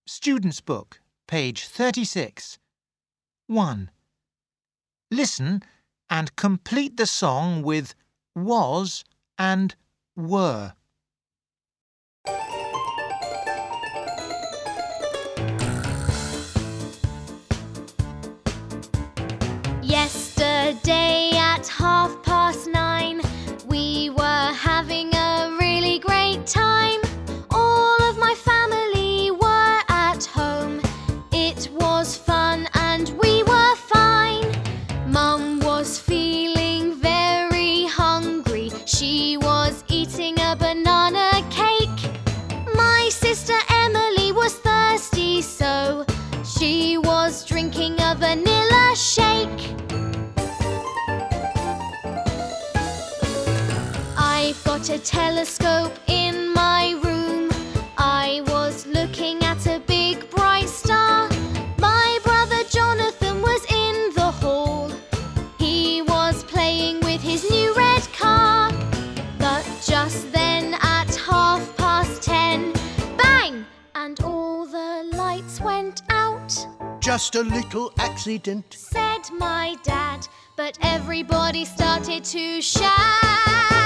Student's Book, page 36. 1. Listen and complete the song with was and were. Yesterday at 9:30, we were having a really great time. All of my family were at home. It was fun and we were fine. Mum was feeling very hungry. She was eating a banana cake. My sister Emily was thirsty, so she was drinking a vanilla shake. I've got a telescope in my room. I was looking at a big bright star. My brother Jonathan was in the hall. He was playing with his new red car. But just then at 10:30, bang! And all the lights went out. Just a little accident, Said my dad, but everybody started to shout.